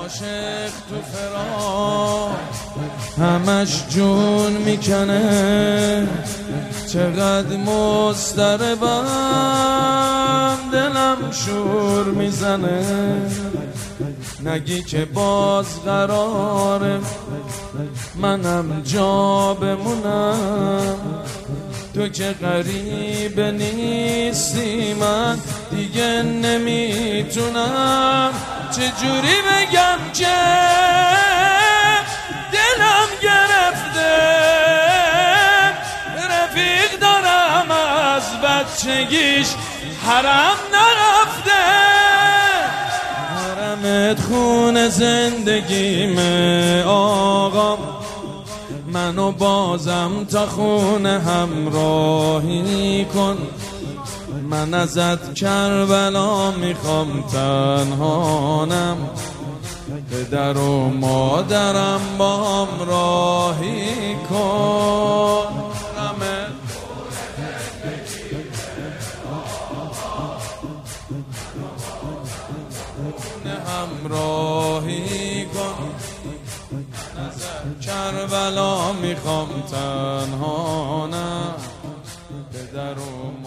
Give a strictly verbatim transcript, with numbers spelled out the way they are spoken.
عاشق تو فراق همش جون میکنه، چقدر مضطربم دلم شور میزنه. نگی که باز قراره منم جا بمونم، تو که غریب نیستی من دیگه نمیتونم. چجوری بگم که دلم گرفته، رفیق دارم از بچگیش حرم نرفته. حرمت خون زندگیمه آقا، منو بازم تا خونه همراهی کن. من ازت کربلا میخوام تنهانم، پدر و مادرم با هم راهی کن. همراهی کن، ازت کربلا میخوام تنهانم، پدر و